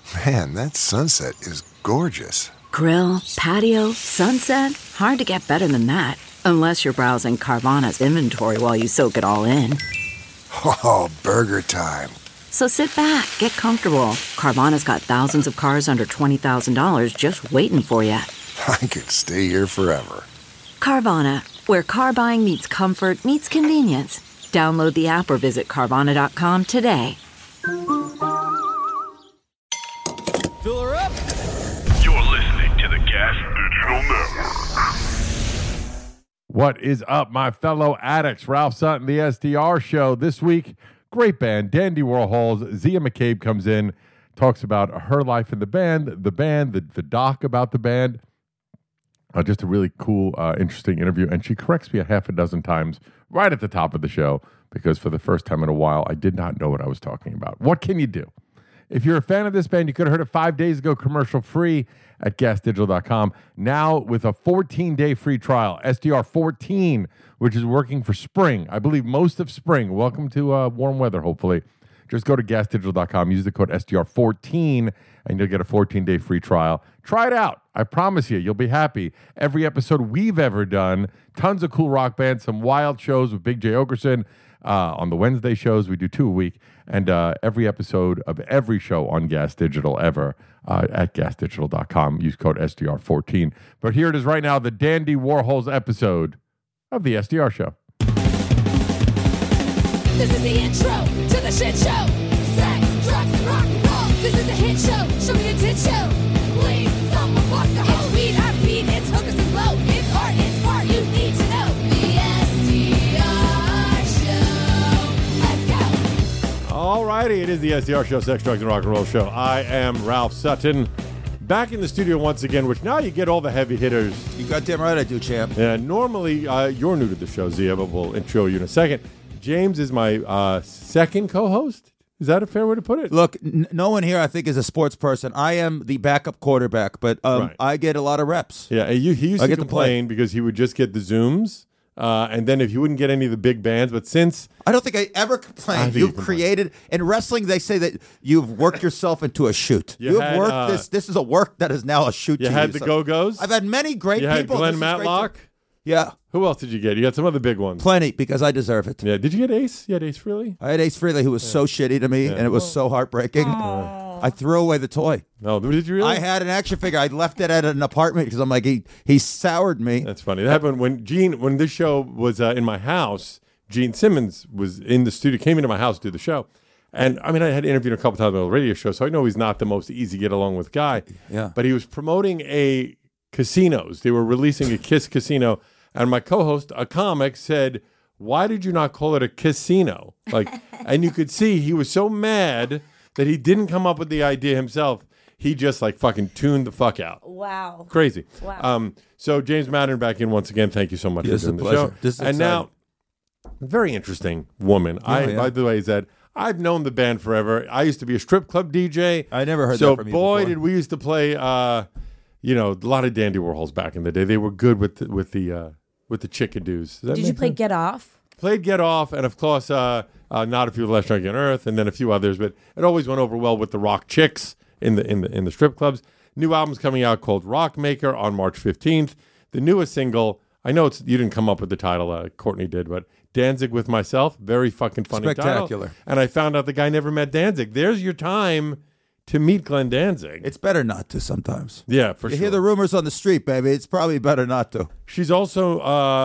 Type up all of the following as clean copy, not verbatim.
Man, that sunset is gorgeous. Grill, patio, sunset. Hard to get better than that. Unless you're browsing Carvana's inventory while you soak it all in. Oh, burger time. So sit back, get comfortable. Carvana's got thousands of cars under $20,000 just waiting for you. I could stay here forever. Carvana, where car buying meets comfort meets convenience. Download the app or visit Carvana.com today. Fill her up. You're listening to the Gas Digital Network. What is up, my fellow addicts? Ralph Sutton, the SDR Show. This week, great band, Dandy Warhols. Zia McCabe comes in, talks about her life in the doc about the band. Just a really cool, interesting interview. And she corrects me a half a dozen times right at the top of the show because for the first time in a while, I did not know what I was talking about. What can you do? If you're a fan of this band, you could have heard it 5 days ago, commercial-free at gasdigital.com. Now with a 14-day free trial, SDR 14, which is working for spring. I believe most of spring. Welcome to warm weather, hopefully. Just go to gasdigital.com, use the code SDR14, and you'll get a 14-day free trial. Try it out. I promise you, you'll be happy. Every episode we've ever done, tons of cool rock bands, some wild shows with Big J. Okerson. On the Wednesday shows, we do 2 a week. And every episode of every show on Gas Digital ever at gasdigital.com. Use code SDR14. But here it is right now, the Dandy Warhols episode of the SDR Show. This is the intro to the shit show. Sex, drugs, and rock and roll. This is a hit show. Show me a tit show. Please, someone fuck the hoe. It's weed, I beat, it's hookers and blow. It's art, it's smart, you need to know. The SDR Show. Let's go. All righty, it is the SDR Show, Sex, Drugs, and Rock and Roll Show. I am Ralph Sutton. Back in the studio once again, which now you get all the heavy hitters. You goddamn right I do, champ. Normally, you're new to the show, Zia, but we'll intro you in a second. James is my second co-host. Is that a fair way to put it? Look, no one here I think is a sports person. I am the backup quarterback, but Right. I get a lot of reps. Yeah, he used I to get to play. complain because he would just get the Zooms, and then if he wouldn't get any of the big bands, but since... I don't think I ever I complained. think you You've complained. created in wrestling. They say that you've worked yourself into a shoot. You You've had, worked this. This is a work that is now a shoot. You to had the So Go-Go's? I've had many great You had people. Glenn This is great Matlock? to- Yeah, Who else did you get? You had some other big ones. plenty because I deserve it. Yeah, did you get Ace? You had Ace Frehley? I had Ace Frehley, who was so shitty to me, and it was so heartbreaking. I threw away the toy. No, did you really? I had an action figure. I left it at an apartment because I'm like, he soured me. That's funny. That happened when this show was in my house. Gene Simmons was in the studio, came into my house to do the show. And I mean, I had interviewed him a couple times on the radio show, so I know he's not the most easy get along with guy. Yeah. But he was promoting a casinos. They were releasing a Kiss casino. And my co-host, a comic, said, "Why did you not call it a casino?" And you could see he was so mad that he didn't come up with the idea himself. He just fucking tuned the fuck out. Wow. Crazy. Wow. So James Madden back in once again. Thank you so much Yes, for doing a the pleasure. show. This is and now, very interesting woman. Yeah. By the way, is that I've known the band forever. I used to be a strip club DJ. I never heard so that from you boy, before. did we used to play. A lot of Dandy Warhols back in the day. They were good with the chickadoos. Does that Did make you play sense? Get Off? Played Get Off, and of course, Not If You're the Last Drunk on Earth, and then a few others. But it always went over well with the rock chicks in the strip clubs. New album's coming out called Rock Maker on March 15th. The newest single, I know you didn't come up with the title, Courtney did, but Danzig with Myself, very fucking funny Spectacular. title. And I found out the guy never met Danzig. There's your time to meet Glenn Danzig. It's better not to sometimes. Yeah, for You sure. hear the rumors on the street, baby. It's probably better not to. She's also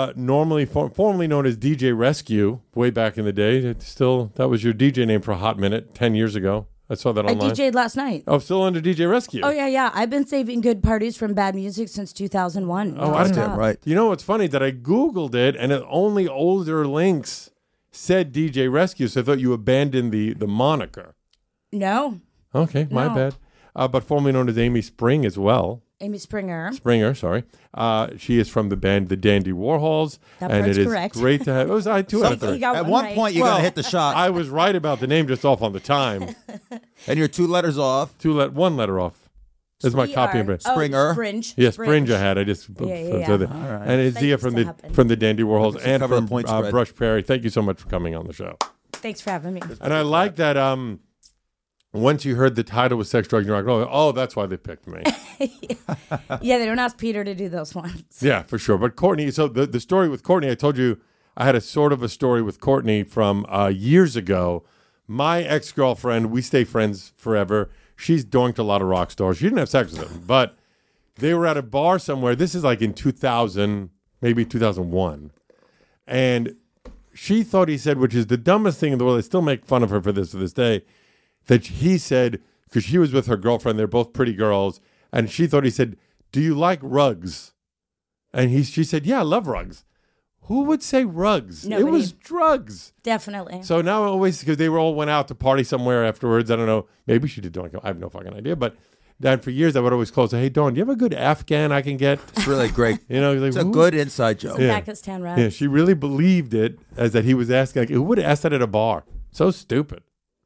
formerly known as DJ Rescue way back in the day. That was your DJ name for a hot minute, 10 years ago. I saw that I online. DJ'd last night. Oh, still under DJ Rescue. Oh, yeah. I've been saving good parties from bad music since 2001. Oh, I Damn right. You know what's funny? That I Googled it, and only older links said DJ Rescue, so I thought you abandoned the moniker. No. Okay, my No. bad. But formerly known as Amy Spring as well. Amy Springer. Springer, sorry. She is from the band The Dandy Warhols. That and part's it is correct. great to have. It was I two out of You three. got At one one right. point, you got to hit the shot. I was right about the name, just off on the time. And you're 2 letters off. One letter off. That's my copy of it. Springer. Springe. Yes, Springe I had. I just Yeah. said it. All right. And it's That Zia used from to happen. the Dandy Warhols and cover the from point spread. Brush Perry. Thank you so much for coming on the show. Thanks for having me. And I like that once you heard the title was Sex, Drugs, and Rock and Roll, oh, that's why they picked me. Yeah, they don't ask Peter to do those ones. Yeah, for sure. But Courtney, so the story with Courtney, I told you I had a sort of a story with Courtney from years ago. My ex-girlfriend, we stay friends forever. She's doinked a lot of rock stars. She didn't have sex with them, but they were at a bar somewhere. This is like in 2000, maybe 2001. And she thought he said, which is the dumbest thing in the world, I still make fun of her for this to this day, that he said, because she was with her girlfriend, they're both pretty girls, and she thought he said, do you like rugs? And she said, yeah, I love rugs. Who would say rugs? Nobody. It was drugs. Definitely. So now I always, because they all went out to party somewhere afterwards. I don't know. Maybe she did doink. I have no fucking idea. But then for years I would always close. Hey, Dawn, do you have a good Afghan I can get? It's really great. You know, like, It's a good inside joke. Yeah. Pakistan rap. Yeah, she really believed it as that he was asking. Like, who would have asked that at a bar? So stupid.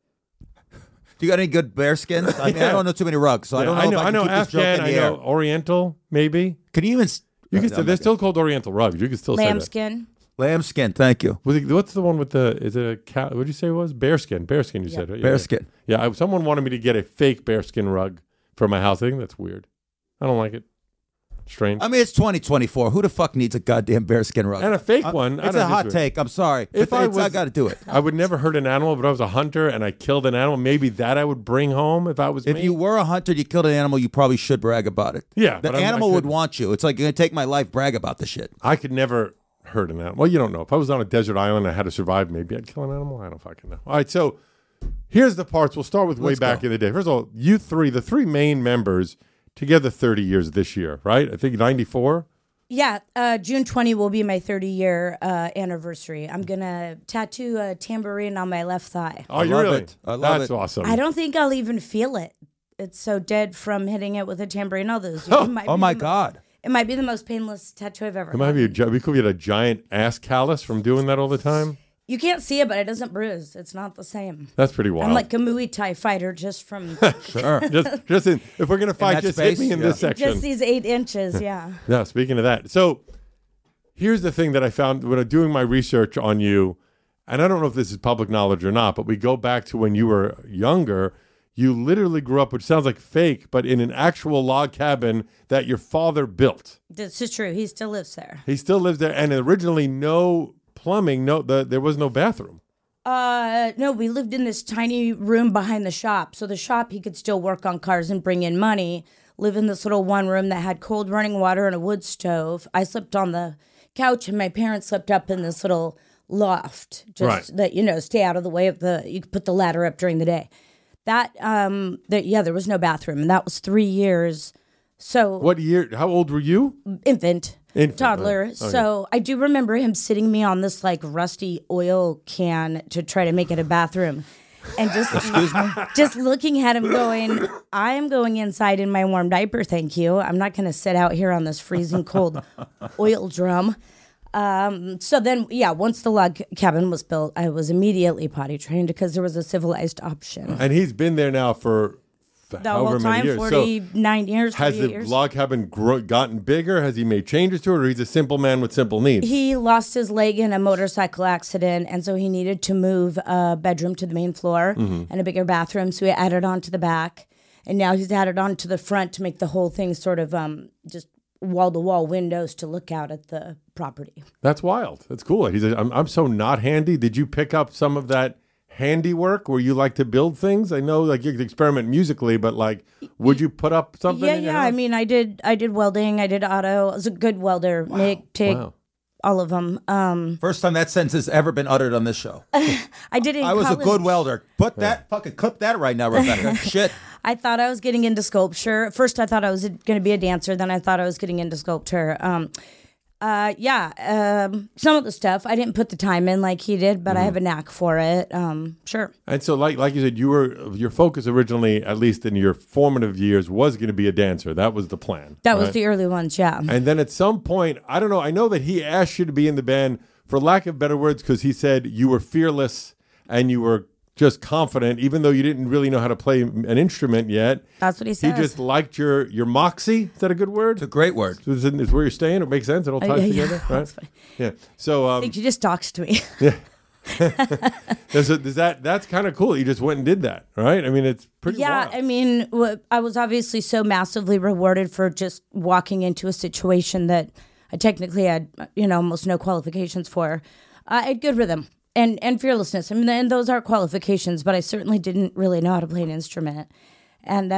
Do you got any good bear skins? I mean, I don't know too many rugs, so I don't know. I know. If I I can know keep this joke Afghan. in I the know air. Oriental. Maybe Can you even? you can No, still. They're still called Oriental rugs. You can still say that. Lambskin. Lambskin. Thank you. What's the one with the? Is it a cat? What did you say it was? Bearskin. Bearskin. You said right? Bearskin. Yeah. Someone wanted me to get a fake bearskin rug for my house. I think that's weird. I don't like it. Strange. I mean, it's 2024. Who the fuck needs a goddamn bearskin rug? And a fake one. I It's don't a hot disagree. take. I'm sorry. If I was- I got to do it. I would never hurt an animal, but I was a hunter and I killed an animal. Maybe that I would bring home if I was If me. you were a hunter, you killed an animal, you probably should brag about it. Yeah, The but I animal would couldn't. want you. It's like, you're going to take my life, brag about the shit. I could never hurt an animal. Well, you don't know. If I was on a desert island and I had to survive, maybe I'd kill an animal. I don't fucking know. All right, so here's the parts. We'll start with way Let's back go. in the day. First of all, you three, the three main members, together 30 years this year, right? I think 94. Yeah, June 20 will be my 30-year anniversary. I'm going to tattoo a tambourine on my left thigh. Oh, you love really? it. I love That's it. awesome. I don't think I'll even feel it. It's so dead from hitting it with a tambourine. Oh, my God. It might be the most painless tattoo I've ever It might had. be we could get a giant ass callus from doing that all the time. You can't see it, but it doesn't bruise. It's not the same. That's pretty wild. I'm like a Muay Thai fighter just from Sure. just in, if we're gonna fight, that just space? hit me in Yeah. this section. just these 8 inches. Yeah. Yeah, speaking of that. So here's the thing that I found when I'm doing my research on you, and I don't know if this is public knowledge or not, but we go back to when you were younger. You literally grew up, which sounds like fake, but in an actual log cabin that your father built. This is true. He still lives there. He still lives there, and originally no plumbing, there was no bathroom. No, we lived in this tiny room behind the shop. So the shop, he could still work on cars and bring in money. Live in this little one room that had cold running water and a wood stove. I slept on the couch, and my parents slept up in this little loft, just Right. that stay out of the way of you could put the ladder up during the day. There was no bathroom, and that was 3 years. So What year? How old were you? infant, toddler. right. Okay. So I do remember him sitting me on this like rusty oil can to try to make it a bathroom. And just just looking at him going, I am going inside in my warm diaper, thank you. I'm not going to sit out here on this freezing cold oil drum. So then, once the log cabin was built, I was immediately potty trained because there was a civilized option. And he's been there now for The however whole many time, years. 49 years, Has 48 the years. log cabin gotten bigger? Has he made changes to it, or he's a simple man with simple needs? He lost his leg in a motorcycle accident, and so he needed to move a bedroom to the main floor and a bigger bathroom. So he added on to the back, and now he's added on to the front to make the whole thing sort of just wall-to-wall windows to look out at the property. That's wild. That's cool. I'm so not handy. Did you pick up some of that handiwork where you like to build things? I know like you could experiment musically, but like, would you put up something? in your I house? mean, I did welding. I did auto. I was a good welder. MIG, TIG, Wow. all of them. First time that sentence has ever been uttered on this show. I did it in I was a college. good welder. Fucking clip that right now, Rebecca. Shit. I thought I was getting into sculpture. At first, I thought I was going to be a dancer. Then I thought I was getting into sculpture. Some of the stuff I didn't put the time in like he did, but I have a knack for it. Sure. And so, like you said, your focus originally, at least in your formative years, was going to be a dancer. That was the plan. That was right? the early ones, yeah. And then at some point, I don't know. I know that he asked you to be in the band, for lack of better words, because he said you were fearless and you were just confident, even though you didn't really know how to play an instrument yet. That's what he He says. just liked your moxie. Is that a good word? It's a great word. Is where you're staying? It makes sense. It all ties yeah, together, right? that's fine. Yeah. So, I think you just doxed me. That's kind of cool. You just went and did that, right? I mean, it's pretty wild. I mean, I was obviously so massively rewarded for just walking into a situation that I technically had, almost no qualifications for. I had good rhythm and fearlessness. I mean, and those are qualifications, but I certainly didn't really know how to play an instrument. And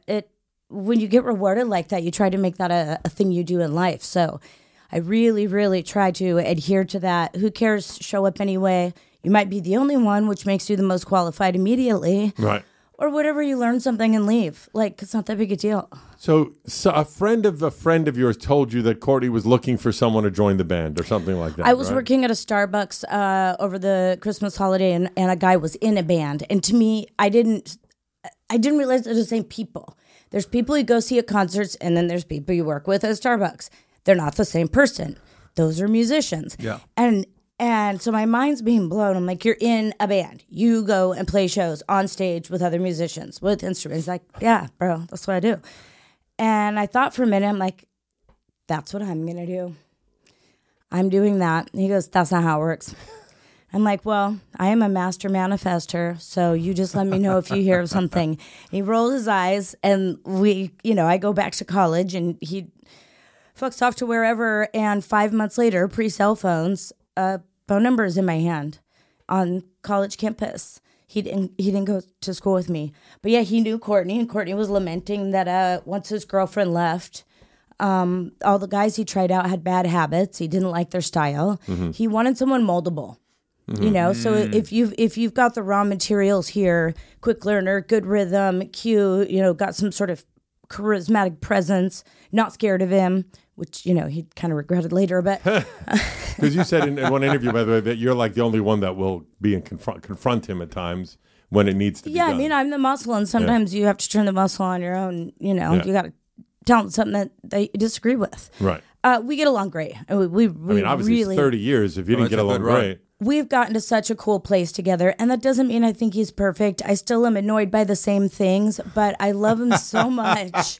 when you get rewarded like that, you try to make that a thing you do in life. So I really, really try to adhere to that. Who cares? Show up anyway. You might be the only one, which makes you the most qualified immediately. Right. Or whatever, you learn something and leave. Like, it's not that big a deal. So a friend of yours told you that Courtney was looking for someone to join the band or something like that. I was right? working at a Starbucks over the Christmas holiday, and a guy was in a band. And to me, I didn't realize they're the same people. There's people you go see at concerts, and then there's people you work with at Starbucks. They're not the same person. Those are musicians. Yeah. And so my mind's being blown. I'm like, you're in a band. You go and play shows on stage with other musicians, with instruments. Like, yeah, bro, that's what I do. And I thought for a minute, I'm like, that's what I'm going to do. I'm doing that. And he goes, that's not how it works. I'm like, well, I am a master manifester, so you just let me know if you hear of something. He rolled his eyes, and I go back to college, and he fucks off to wherever, and 5 months later, pre-cell phones, phone number is in my hand on college campus. He didn't go to school with me. But yeah, he knew Courtney, and Courtney was lamenting that once his girlfriend left, all the guys he tried out had bad habits. He didn't like their style. Mm-hmm. He wanted someone moldable. Mm-hmm. So if you've got the raw materials here, quick learner, good rhythm, cute, got some sort of charismatic presence, not scared of him, which, he kind of regretted later, but because you said in one interview, by the way, that you're like the only one that will be and confront him at times when it needs to be done. I mean, I'm the muscle, and sometimes you have to turn the muscle on your own. You got to tell them something that they disagree with. Right. We get along great. We obviously really, it's 30 years. If you didn't get along great. We've gotten to such a cool place together, and that doesn't mean I think he's perfect. I still am annoyed by the same things, but I love him so much.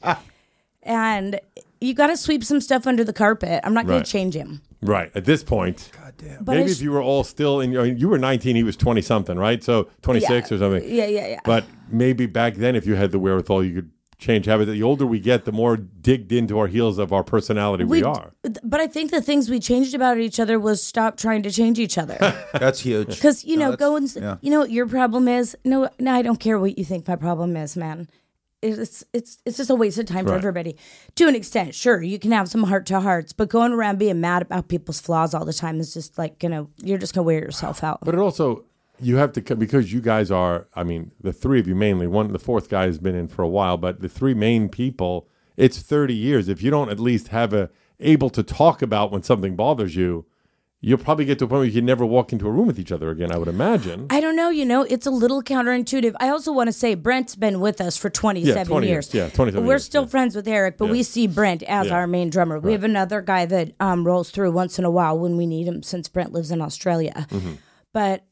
And you got to sweep some stuff under the carpet. I'm not going to change him. Right. At this point. God damn. Maybe if you were all still in you were 19, he was 20 something, right? So 26 or something. Yeah. But maybe back then, if you had the wherewithal, you could change habits. The older we get, the more digged into our heels of our personality we are. But I think the things we changed about each other was stop trying to change each other. That's huge. Because, go and, you know what your problem is? No, I don't care what you think my problem is, man. It's just a waste of time for everybody. To an extent, sure, you can have some heart-to-hearts, but going around being mad about people's flaws all the time is just like, you're just going to wear yourself out. But it also, you have to, because you guys are, I mean, the three of you mainly, the fourth guy has been in for a while, but the three main people, it's 30 years. If you don't at least have able to talk about when something bothers you, you'll probably get to a point where you can never walk into a room with each other again, I would imagine. I don't know, it's a little counterintuitive. I also want to say Brent's been with us for 27 years. Yeah, 27 We're years. still friends with Eric, but we see Brent as our main drummer. We have another guy that rolls through once in a while when we need him, since Brent lives in Australia. Mm-hmm. But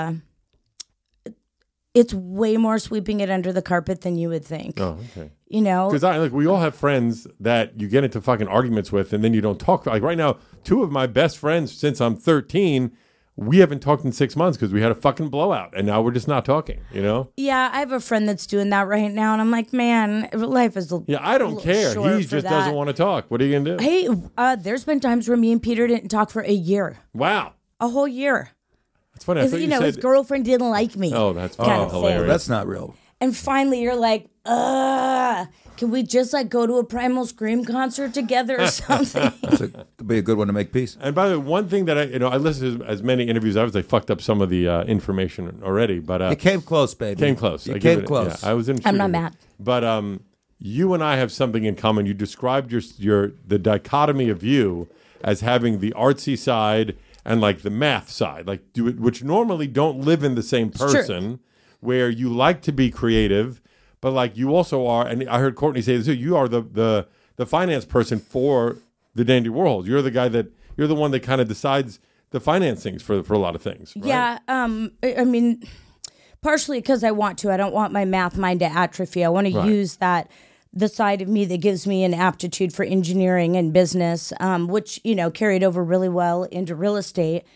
it's way more sweeping it under the carpet than you would think. Oh, okay. Because we all have friends that you get into fucking arguments with, and then you don't talk. Like right now, two of my best friends since I'm 13, we haven't talked in 6 months because we had a fucking blowout, and now we're just not talking. Yeah, I have a friend that's doing that right now, and I'm like, man, life is I don't care. He just doesn't want to talk. What are you gonna do? Hey, there's been times where me and Peter didn't talk for a year. Wow, a whole year. That's funny. I thought you said his girlfriend didn't like me. Oh, that's hilarious. That's not real. And finally, you're like, can we just go to a Primal Scream concert together or something? Could be a good one to make peace. And by the way, one thing that I listened to as many interviews. I was fucked up some of the information already, but it came close, baby. Came close. It came close. I was interested. I'm not mad. But you and I have something in common. You described the dichotomy of you as having the artsy side and the math side, which normally don't live in the same person. Sure. Where you like to be creative, but you also are, and I heard Courtney say this too, you are the finance person for the Dandy Warhols. You're the one that kind of decides the financings for a lot of things, right? Yeah, I mean, partially because I want to. I don't want my math mind to atrophy. I want to use the side of me that gives me an aptitude for engineering and business, which, carried over really well into real estate.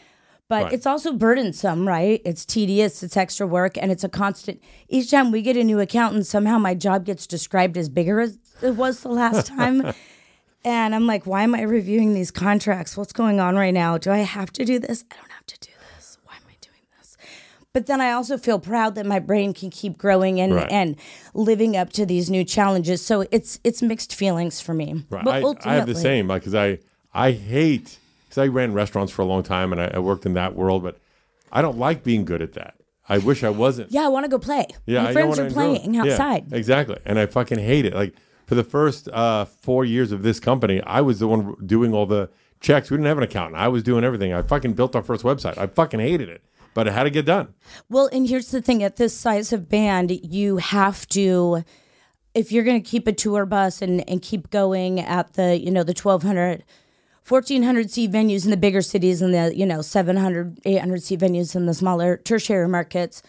But Right. it's also burdensome, right? It's tedious, it's extra work, and it's a constant. Each time we get a new accountant, somehow my job gets described as bigger as it was the last time. And I'm like, why am I reviewing these contracts? What's going on right now? Do I have to do this? I don't have to do this. Why am I doing this? But then I also feel proud that my brain can keep growing and, Right. and living up to these new challenges. So it's mixed feelings for me. Right. But I have the ultimately- same, like, because I hate, because I ran restaurants for a long time and I worked in that world, but I don't like being good at that. I wish I wasn't. Yeah, I want to go play. Yeah, My I friends don't are wanna enjoy playing it. Yeah, outside. exactly. And I fucking hate it. Like, for the first 4 years of this company, I was the one doing all the checks. We didn't have an accountant. I was doing everything. I fucking built our first website. I fucking hated it, but it had to get done. Well, and here's the thing: at this size of band, you have to, if you're going to keep a tour bus and keep going at the, the 1,200, 1,400 seat venues in the bigger cities and the, 700, 800 seat venues in the smaller tertiary markets,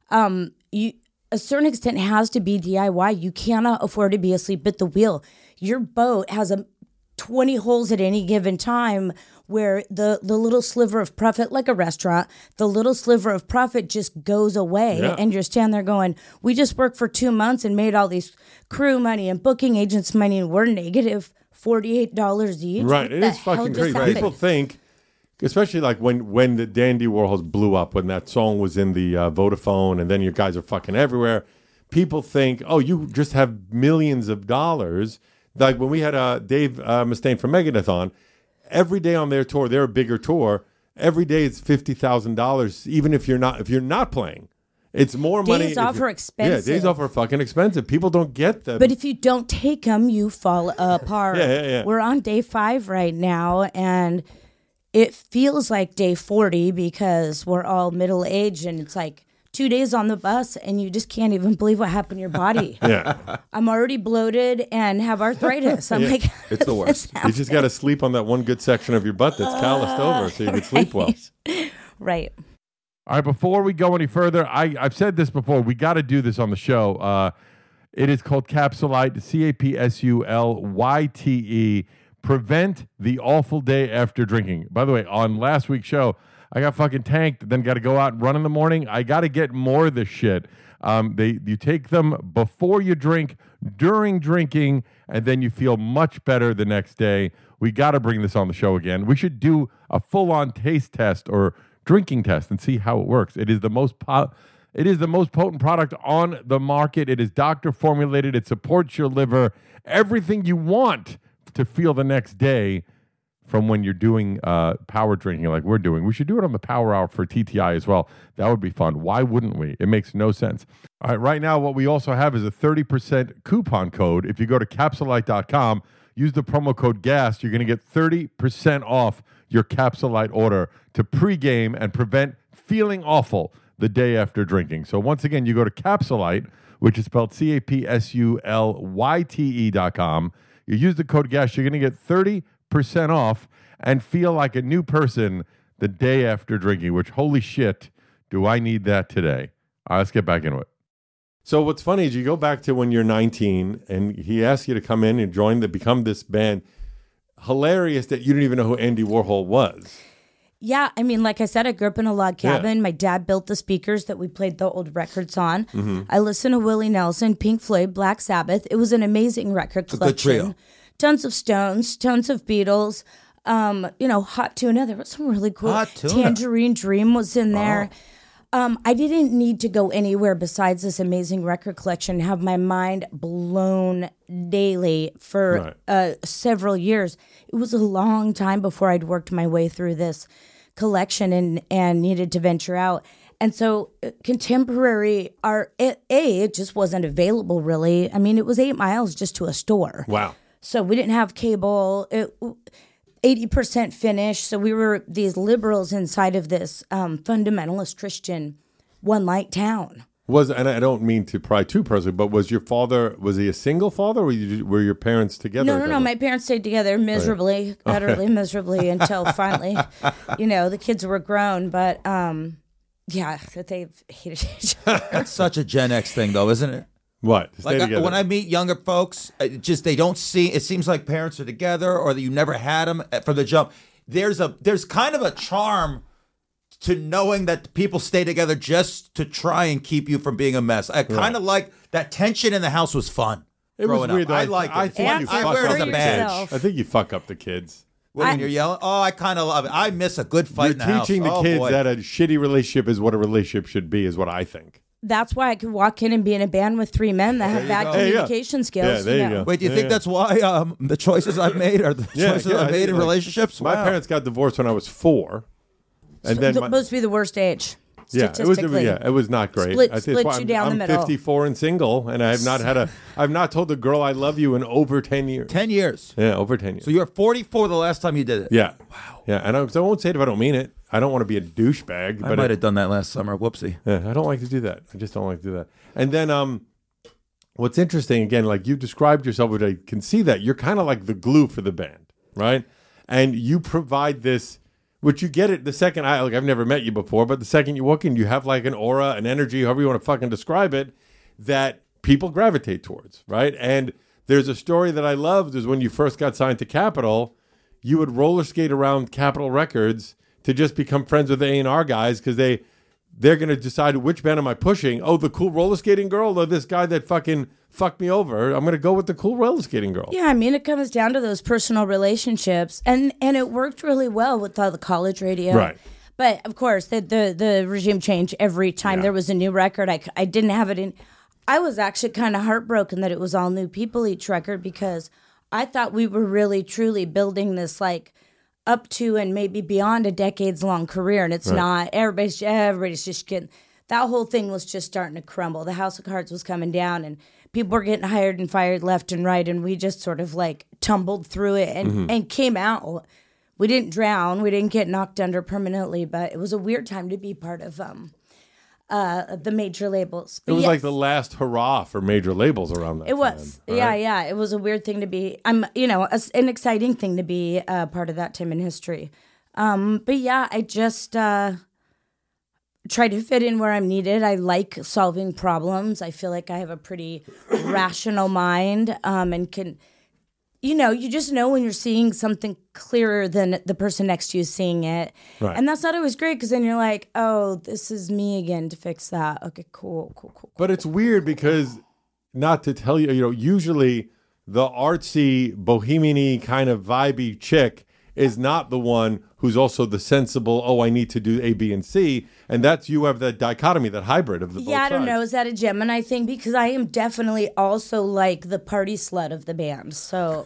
you, a certain extent has to be DIY. You cannot afford to be asleep at the wheel. Your boat has 20 holes at any given time where the little sliver of profit, like a restaurant, the little sliver of profit just goes away. Yeah. And you're standing there going, we just worked for 2 months and made all these crew money and booking agents money and we're negative $48 each. Right. What It the is hell fucking just crazy. happened? People think, especially like when the Dandy Warhols blew up, when that song was in the Vodafone and then your guys are fucking everywhere, people think, oh, you just have millions of dollars. Like when we had Dave Mustaine from Megadeth, every day on their tour, they're a bigger tour. Every day it's $50,000, even if you're not playing. It's more money. Days off are expensive. Yeah, days off are fucking expensive. People don't get them. But if you don't take them, you fall apart. Yeah. We're on day 5 right now, and it feels like day 40 because we're all middle aged, and it's like 2 days on the bus, and you just can't even believe what happened to your body. Yeah. I'm already bloated and have arthritis. I'm like, It's the worst. You just got to sleep on that one good section of your butt that's calloused over so you can sleep well. Right. All right, before we go any further, I've said this before. We got to do this on the show. It is called Capsulite, CAPSULYTE. Prevent the awful day after drinking. By the way, on last week's show, I got fucking tanked, then got to go out and run in the morning. I got to get more of this shit. You take them before you drink, during drinking, and then you feel much better the next day. We got to bring this on the show again. We should do a full-on taste test or drinking test and see how it works. It is the most potent product on the market. It is doctor formulated. It supports your liver. Everything you want to feel the next day from when you're doing power drinking like we're doing. We should do it on the Power Hour for TTI as well. That would be fun. Why wouldn't we? It makes no sense. All right, right now what we also have is a 30% coupon code. If you go to Capsulite.com, use the promo code GAS, you're going to get 30% off your Capsulite order to pregame and prevent feeling awful the day after drinking. So once again, you go to Capsulite, which is spelled CAPSULYTE.com. You use the code GAS, you're going to get 30% off and feel like a new person the day after drinking, which, holy shit, do I need that today. All right, let's get back into it. So what's funny is you go back to when you're 19 and he asks you to come in and become this band. Hilarious that you didn't even know who Andy Warhol was. Yeah, I mean, like I said, I grew up in a log cabin. My dad built the speakers that we played the old records on. Mm-hmm. I listened to Willie Nelson, Pink Floyd, Black Sabbath. It was an amazing record a collection. good trio. Tons of Stones, tons of Beatles. Hot Tuna. There was some really cool. Hot Tuna. Tangerine Dream was in there. I didn't need to go anywhere besides this amazing record collection and have my mind blown daily for several years. It was a long time before I'd worked my way through this collection and needed to venture out. And so contemporary art, it just wasn't available really. I mean, it was 8 miles just to a store. Wow. So we didn't have cable. 80% Finnish. So we were these liberals inside of this fundamentalist Christian one-light town. And I don't mean to pry too personally, but was your father, was he a single father or were your parents together? No. My parents stayed together miserably, utterly miserably until finally, the kids were grown. But they hated each other. That's such a Gen X thing, though, isn't it? What? To stay Like together? when I meet younger folks, they don't see. It seems like parents are together, or that you never had them from the jump. There's kind of a charm to knowing that people stay together just to try and keep you from being a mess. I kind of like that tension in the house was fun. It was weird. I like it. I think you fuck wear it up as a the badge. kids. I think you fuck up the kids. When you're yelling, I kind of love it. I miss a good fight in the house. You're teaching the kids boy. that a shitty relationship is what a relationship should be, is what I think. That's why I could walk in and be in a band with 3 men that have bad communication skills. Yeah, there you go. Wait, do you think that's why the choices I've made are the choices I've made in relationships? My parents got divorced when I was 4. And then supposed to be the worst age. Statistically. Yeah, it was not great. Split you down the middle. I'm 54 and single, and I've not told a girl I love you in over 10 years. 10 years. Yeah, over 10 years. So you're 44 the last time you did it. Yeah. Wow. Yeah, and I won't say it if I don't mean it. I don't want to be a douchebag. I might have done that last summer. Whoopsie. Yeah, I don't like to do that. I just don't like to do that. And then what's interesting, again, like you described yourself, which I can see that, you're kind of like the glue for the band, right? And you provide this, which you get it the second, I've never met you before, but the second you walk in, you have like an aura, an energy, however you want to fucking describe it, that people gravitate towards, right? And there's a story that I loved is when you first got signed to Capitol, you would roller skate around Capitol Records to just become friends with the A&R guys because they're going to decide which band am I pushing. Oh, the cool roller skating girl or this guy that fucking fucked me over? I'm going to go with the cool roller skating girl. Yeah, I mean, it comes down to those personal relationships. And it worked really well with the college radio. Right. But, of course, the regime changed every time there was a new record. I didn't have it in. I was actually kind of heartbroken that it was all new people each record because I thought we were really, truly building this, like, up to and maybe beyond a decades-long career, and it's not. Everybody's just getting... That whole thing was just starting to crumble. The House of Cards was coming down, and people were getting hired and fired left and right, and we just sort of, like, tumbled through it and came out. We didn't drown. We didn't get knocked under permanently, but it was a weird time to be part of the major labels. But it was like the last hurrah for major labels around that time. It was. Right? Yeah. It was a weird thing to be. An exciting thing to be part of that time in history. But yeah, I just try to fit in where I'm needed. I like solving problems. I feel like I have a pretty rational mind and can... you just know when you're seeing something clearer than the person next to you is seeing it. Right. And that's not always great because then you're like, oh, this is me again to fix that. Okay, cool. But it's weird because, not to tell you, usually the artsy, bohemian-y kind of vibey chick is not the one who's also the sensible, I need to do A, B, and C. And that's, you have that dichotomy, that hybrid of the both I don't sides. know. Is that a Gemini thing? Because I am definitely also like the party slut of the band. So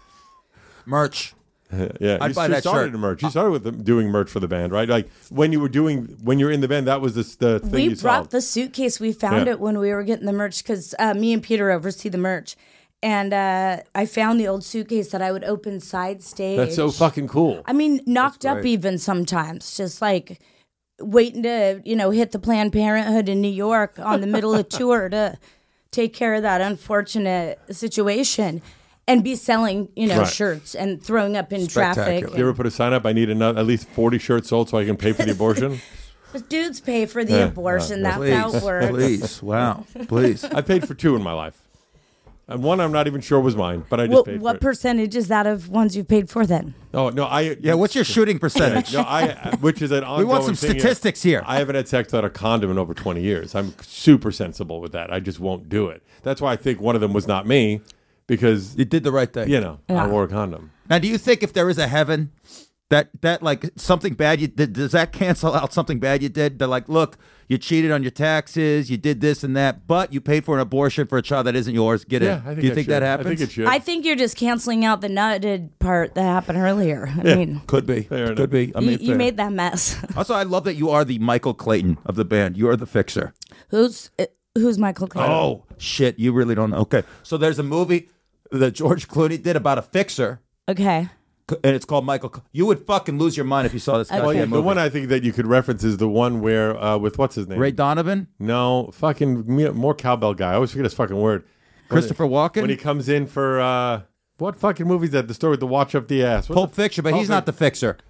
merch. Yeah, I'd buy that started shirt. merch. You started with doing merch for the band, right? Like when you're in the band, that was the thing we you brought solved. the suitcase. We found it when we were getting the merch because me and Peter oversee the merch. And I found the old suitcase that I would open side stage. That's so fucking cool. I mean, knocked up even sometimes, just like waiting to, hit the Planned Parenthood in New York on the middle of tour to take care of that unfortunate situation and be selling, shirts and throwing up in traffic. You ever put a sign up? I need at least 40 shirts sold so I can pay for the abortion. The dudes pay for the abortion. That's how it works. Please, wow, please. I paid for 2 in my life. And one I'm not even sure was mine, but I just paid for it. What percentage is that of ones you paid for then? Oh, no, what's your shooting percentage? Which is an ongoing We want some thing statistics here. I haven't had sex without a condom in over 20 years. I'm super sensible with that. I just won't do it. That's why I think one of them was not me, because You did the right thing. I wore a condom. Now, do you think if there is a heaven, that like something bad you did, does that cancel out something bad you did? They're like, look, you cheated on your taxes, you did this and that, but you paid for an abortion for a child that isn't yours. Get it? I think Do you think that happens? I think it should. I think you're just canceling out the nutted part that happened earlier. I mean, Could be. Fair Could be. I mean, you made that mess. Also, I love that you are the Michael Clayton of the band. You are the fixer. Who's Michael Clayton? Oh, shit. You really don't know. Okay. So there's a movie that George Clooney did about a fixer, Okay. and it's called Michael. You would fucking lose your mind if you saw this goddamn movie. The one I think that you could reference is the one where, with what's his name? Ray Donovan? No, fucking more cowbell guy. I always forget his fucking word. Christopher Walken? When he comes in for, what fucking movie is that? The story with the watch up the ass. Pulp Fiction, but he's not the fixer.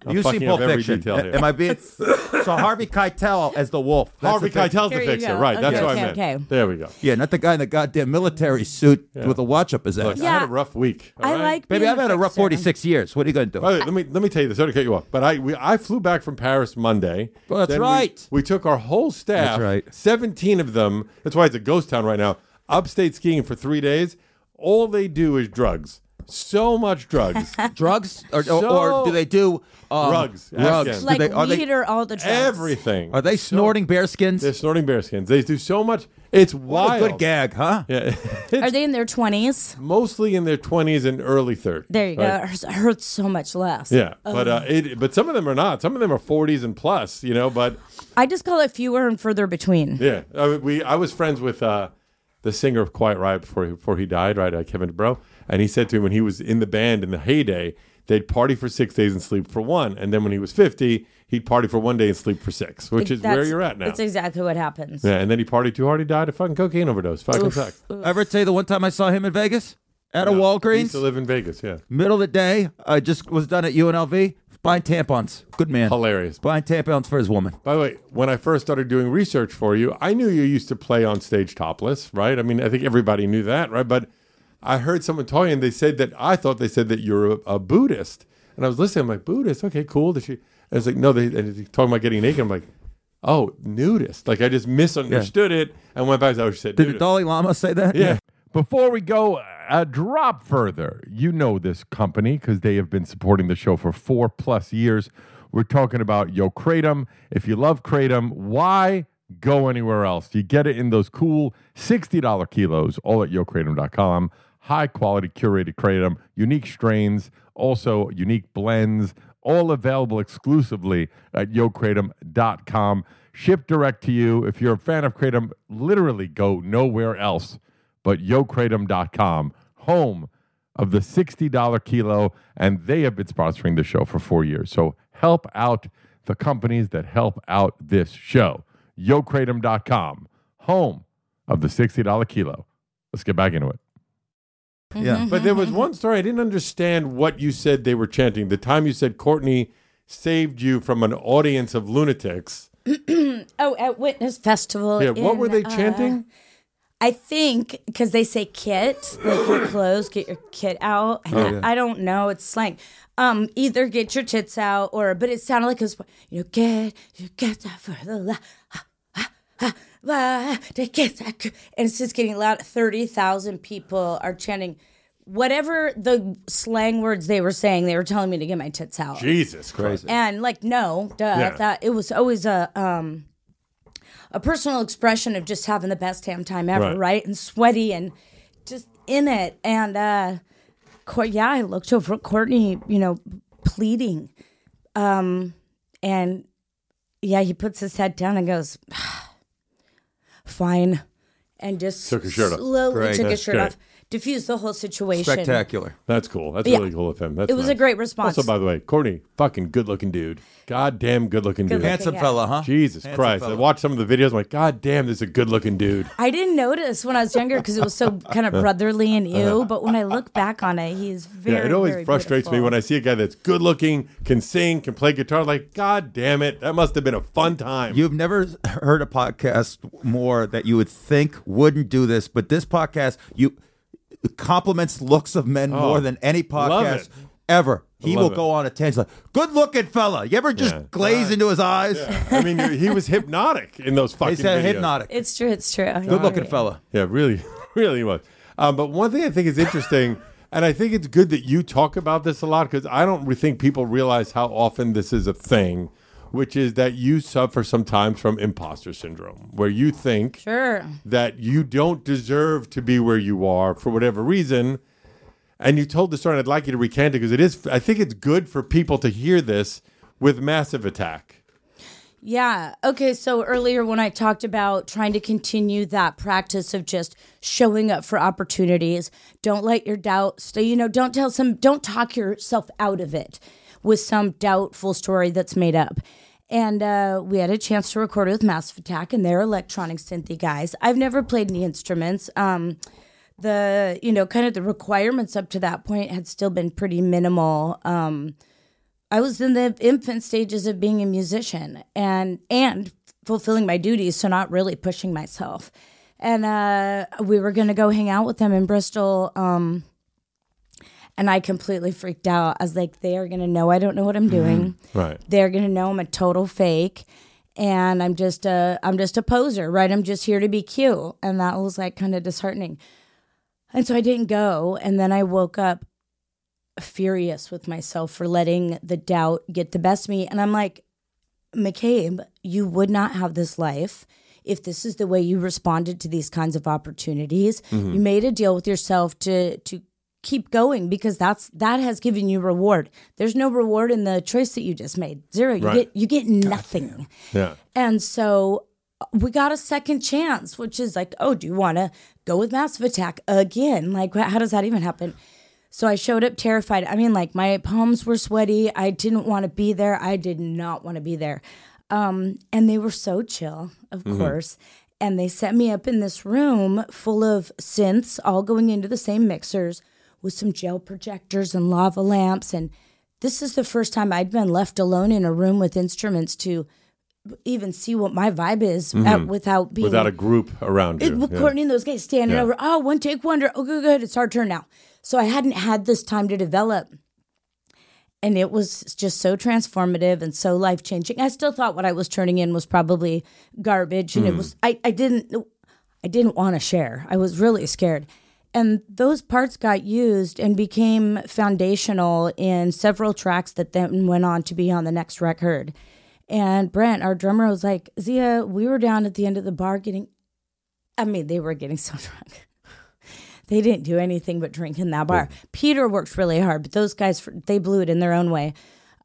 I'm You've seen fucking Pulp up every Fiction. detail here. Am I being so Harvey Keitel as the wolf? That's Harvey the thing. Keitel's the Here you fixer, go. right? That's Okay, what okay, I meant. okay. There we go. Yeah, not the guy in the goddamn military suit with a watch up his ass. Look, I Yeah. had a rough week. all I right? like Baby, being I've had a rough fixer. 46 years. What are you going to do? By the way, let me tell you this. Sorry to cut you off, but I flew back from Paris Monday. Well, that's Then right. We took our whole staff. That's right. 17 of them. That's why it's a ghost town right now. Upstate skiing for 3 days. All they do is drugs. So much drugs. Drugs? Or So- do they do Drugs. Drugs. Ask him. Like are weed or all the drugs? Everything. Are they snorting bear skins? They're snorting bearskins. They do so much. It's What wild. a good gag, huh? Yeah. Are they in their 20s? Mostly in their 20s and early 30s. There you right? go. It hurts so much less. Yeah, but some of them are not. Some of them are 40s and plus, But I just call it fewer and further between. yeah, I was friends with the singer of Quiet Riot before he died, right? Kevin DeBro, and he said to him when he was in the band in the heyday, they'd party for 6 days and sleep for one, and then when he was 50, he'd party for 1 day and sleep for 6, which is where That's- you're at now. That's exactly what happens. Yeah, and then he partied too hard, he died of fucking cocaine overdose. Fucking sucks. Ever tell you the one time I saw him in Vegas at a He used Walgreens? to live in Vegas. Yeah, Middle of the day, I just was done at UNLV buying tampons. Good man. hilarious. Buying tampons for his woman. By the way, when I first started doing research for you, I knew you used to play on stage topless, right? I mean, I think everybody knew that, right? But I heard someone talking, and I thought they said that you're a Buddhist. And I was listening, I'm like, Buddhist? Okay, cool. And it's like, no, and he's talking about getting naked. I'm like, oh, nudist. Like, I just misunderstood it and went back to how she said Did the nudist. Dalai Lama say that? Yeah. Before we go a drop further, you know this company because they have been supporting the show for 4+ years. We're talking about Yo Kratom. If you love Kratom, why go anywhere else? You get it in those cool $60 kilos, all at YoKratom.com. High quality curated Kratom, unique strains, also unique blends, all available exclusively at YoKratom.com. Shipped direct to you. If you're a fan of Kratom, literally go nowhere else but YoKratom.com, home of the $60 kilo, and they have been sponsoring the show for 4 years. So help out the companies that help out this show. YoKratom.com, home of the $60 kilo. Let's get back into it. Yeah. But there was one story, I didn't understand what you said they were chanting. The time you said Courtney saved you from an audience of lunatics. Oh, at Witness Festival. Yeah, what were they in, chanting? I think because they say kit, like your clothes, get your kit out. And I don't know. It's slang. Either get your tits out but it sounded like it was, get your tits out for the and it's just getting loud. 30,000 people are chanting whatever the slang words they were saying. They were telling me to get my tits out. Jesus Christ. And no, duh. Yeah. That it was always a personal expression of just having the best damn time ever, right? And sweaty and just in it. And I looked over at Courtney, pleading. And he puts his head down and goes, fine. And just Took his shirt off. slowly Great. took his That's shirt great. off. Diffused the whole situation. Spectacular. That's cool. That's Yeah. really cool of him. That's It was nice. a great response. Also, by the way, Courtney, fucking good-looking dude. Goddamn good-looking dude. Good-looking. Handsome Yeah. fella, huh? Jesus Handsome Christ. I fella. watched some of the videos. I'm like, God damn, this is a good-looking dude. I didn't notice when I was younger because it was so kind of brotherly and ew. But when I look back on it, he's very, Yeah, it always very frustrates me beautiful. when I see a guy that's good-looking, can sing, can play guitar. Like, God damn it, that must have been a fun time. You've never heard a podcast more that you would think wouldn't do this, but this podcast, compliments looks of men more than any love podcast it. ever. He Love will it. go on a tangent like, good looking fella. You ever just Yeah. glaze into his eyes? I mean, he was hypnotic in those fucking He said videos. hypnotic. It's true. It's true. Good looking fella. Yeah, really, really was. But one thing I think is interesting, and I think it's good that you talk about this a lot because I don't think people realize how often this is a thing, which is that you suffer sometimes from imposter syndrome, where you think Sure. that you don't deserve to be where you are for whatever reason. And you told the story, and I'd like you to recant it because I think it's good for people to hear this with Massive Attack. Yeah. Okay. So earlier when I talked about trying to continue that practice of just showing up for opportunities, don't let your doubt stay, don't talk yourself out of it with some doubtful story that's made up. And we had a chance to record it with Massive Attack and their electronic synthy guys. I've never played any instruments. The kind of the requirements up to that point had still been pretty minimal. in the infant stages of being a musician and fulfilling my duties, so not really pushing myself. And we were going to go hang out with them in Bristol, and I completely freaked out. I was like, they are going to know I don't know what I'm doing. Right. They're going to know I'm a total fake, and I'm just a poser, right? I'm just here to be cute. And that was like kind of disheartening. And so I didn't go, and then I woke up furious with myself for letting the doubt get the best of me. And I'm like, McCabe, you would not have this life if this is the way you responded to these kinds of opportunities. You made a deal with yourself to keep going because that has given you reward. There's no reward in the choice that you just made. Zero. You get nothing. Yeah. And so we got a second chance, which is like, oh, do you want to go with Massive Attack again? Like, how does that even happen? So I showed up terrified. I mean, like, my palms were sweaty. I didn't want to be there. I did not want to be there. And they were so chill, of course. And they set me up in this room full of synths, all going into the same mixers with some gel projectors and lava lamps. And this is the first time I'd been left alone in a room with instruments to even see what my vibe is without a group around you. With Courtney and those guys standing over, oh, one take wonder. Oh, good, it's our turn now. So I hadn't had this time to develop. And it was just so transformative and so life-changing. I still thought what I was turning in was probably garbage. And it was, I didn't want to share. I was really scared. And those parts got used and became foundational in several tracks that then went on to be on the next record. And Brent, our drummer, was like, Zia, we were down at the end of the bar they were getting so drunk. They didn't do anything but drink in that bar. Peter worked really hard, but those guys, they blew it in their own way.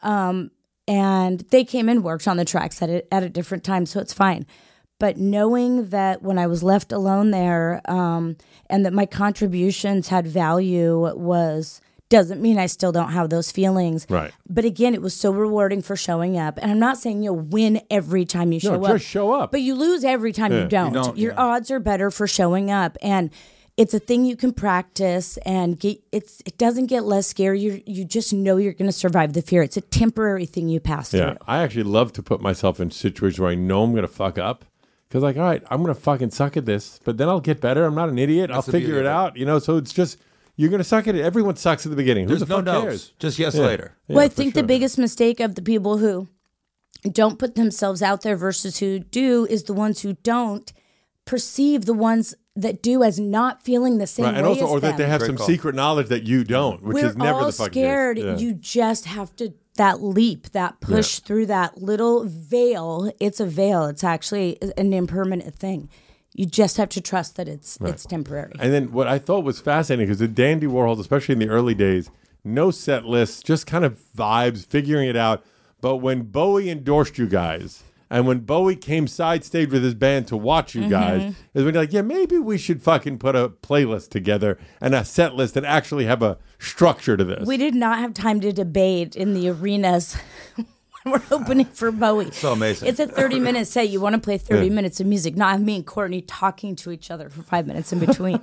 And they came and worked on the tracks at a different time, so it's fine. But knowing that when I was left alone there and that my contributions had value doesn't mean I still don't have those feelings. Right. But again, it was so rewarding for showing up. And I'm not saying you'll win every time you show up. No, just show up. But you lose every time you don't. Your odds are better for showing up. And it's a thing you can practice, and it doesn't get less scary. You just know you're going to survive the fear. It's a temporary thing you pass through. I actually love to put myself in situations where I know I'm going to fuck up. Because like, all right, I'm going to fucking suck at this, but then I'll get better. I'm not an idiot. I'll figure it out. So it's just, you're going to suck at it. Everyone sucks at the beginning. Who the fuck cares? Just yes later. Well, I think the biggest mistake of the people who don't put themselves out there versus who do is the ones who don't perceive the ones that do as not feeling the same way and also, as or them. that they have some secret knowledge that you don't, which is never the fucking scared. case. Yeah. You just have to, that leap, that push through that little veil. It's a veil. It's actually an impermanent thing. You just have to trust that it's temporary. And then what I thought was fascinating, because the Dandy Warhols, especially in the early days, no set lists, just kind of vibes, figuring it out. But when Bowie endorsed you guys, and when Bowie came side stage with his band to watch you guys, is when you're like, yeah, maybe we should fucking put a playlist together and a set list and actually have a structure to this. We did not have time to debate in the arenas when we're opening for Bowie. So amazing. It's a 30-minute set. You want to play 30 minutes of music, not have me and Courtney talking to each other for 5 minutes in between.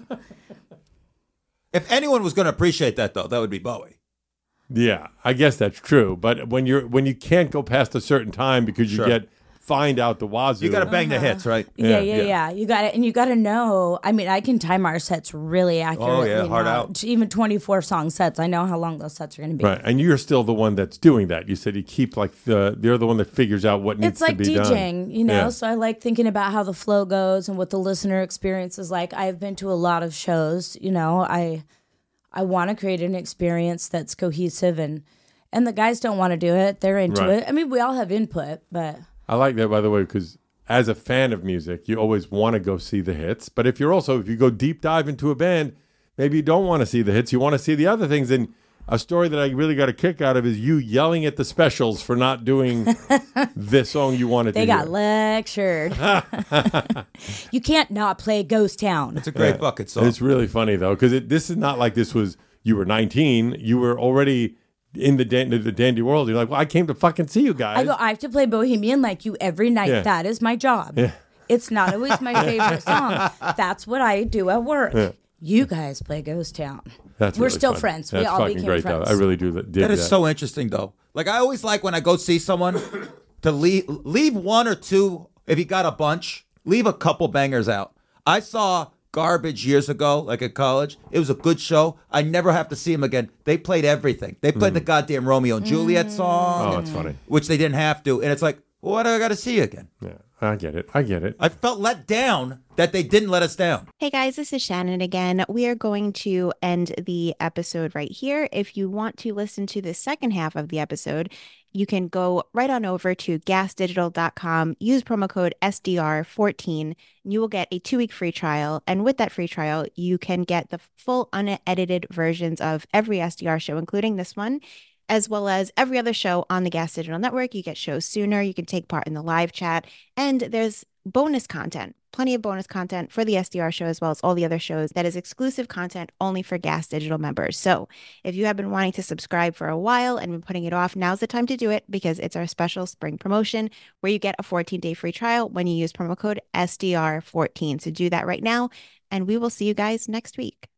If anyone was going to appreciate that, though, that would be Bowie. Yeah, I guess that's true. But when you can't go past a certain time because you find out the wazoo. You got to bang the hits, right? Yeah. You got it, and you got to know. I mean, I can time our sets really accurately. Oh yeah, hard now. out. Even 24-song sets, I know how long those sets are going to be. Right, and you're still the one that's doing that. You said you keep you're the one that figures out what needs to be done. It's like DJing, So I like thinking about how the flow goes and what the listener experience is like. I've been to a lot of shows. I want to create an experience that's cohesive, and the guys don't want to do it. They're into it. I mean, we all have input, but. I like that, by the way, because as a fan of music, you always want to go see the hits. But if you go deep dive into a band, maybe you don't want to see the hits. You want to see the other things. And a story that I really got a kick out of is you yelling at the Specials for not doing this song you wanted to hear. They got lectured. You can't not play Ghost Town. It's a great fucking song. It's really funny, though, because this is not like this was, you were 19. You were already in the dandy world. You're like, well, I came to fucking see you guys. I have to play Bohemian Like You every night. Yeah. That is my job. Yeah. It's not always my favorite song. That's what I do at work. Yeah. You guys play Ghost Town. That's We're really still fun. friends. That's We all fucking became great, friends. though. I really do dig That is so interesting, though. Like, I always like when I go see someone to leave one or two. If you got a bunch, leave a couple bangers out. I saw Garbage years ago, like at college. It was a good show. I never have to see them again. They played everything. They played the goddamn Romeo and Juliet song. Oh, it's funny. Which they didn't have to. And it's like, well, why do I got to see you again? Yeah, I get it. I felt let down that they didn't let us down. Hey guys, this is Shannon again. We are going to end the episode right here. If you want to listen to the second half of the episode, you can go right on over to gasdigital.com, use promo code SDR14, and you will get a 2-week free trial. And with that free trial, you can get the full unedited versions of every SDR show, including this one, as well as every other show on the Gas Digital Network. You get shows sooner, you can take part in the live chat, and there's bonus content, plenty of bonus content for the SDR show as well as all the other shows that is exclusive content only for Gas Digital members. So if you have been wanting to subscribe for a while and been putting it off, now's the time to do it because it's our special spring promotion where you get a 14-day free trial when you use promo code SDR14. So do that right now, and we will see you guys next week.